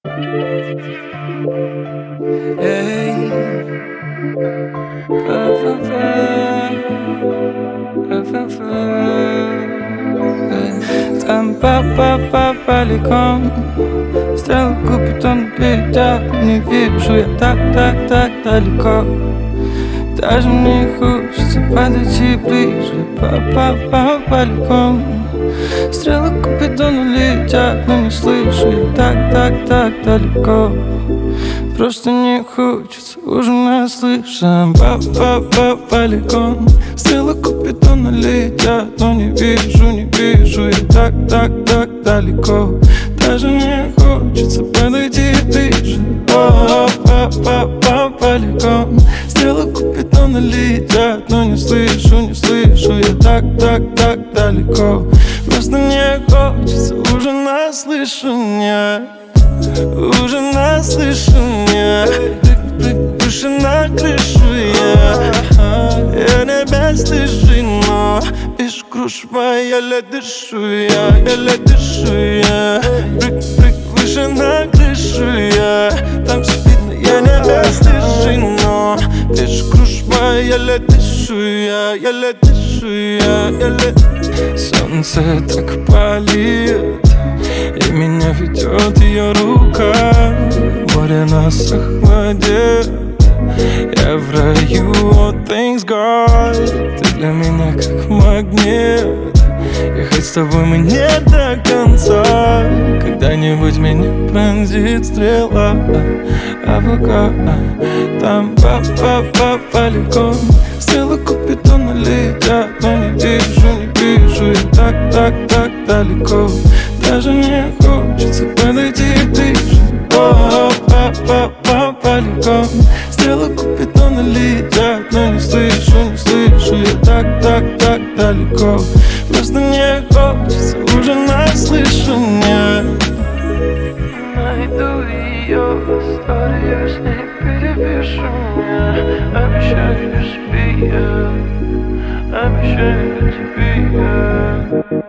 Эй, там по-по-по-поликом стрелы Купидон летят, не вижу я так далеко. Даже мне хочется подойти ближе. По-по-по-поликом стрелы Купидона летят, но не слышу я так далеко. Просто не хочется уже наслышан. По-по-по-поликом стрелы Купидона летят, но не вижу я так далеко. Даже не хочется подойти ближе. По-по-по-поликом стрелы Купидона летят, но не слышу я так далеко. Просто не хочется уже наслышания. Уже наслышания. Выше на крышу я не бесстыжий, но без кружева я еле дышу я. Выше на крышу я. Там все видно, я не бесстыжий, но без кружева я еле дышу я. Солнце так палит, и меня ведет ее рука. Море нас охладит, я в раю, all things God. Ты для меня как магнит, и хоть с тобой мы не до конца, когда-нибудь меня пронзит стрела. А пока там по-по-по-поликом стрелы Купидона летят, но не вижу я так далеко. Даже не хочется подойти ближе. По-по-по-поликом стрелы Купидона летят, но не слышу я так далеко. Просто не хочется уже наслышания. Найду ее историю, с ней перепишу я. Обещаю себе я, обещаю тебе я.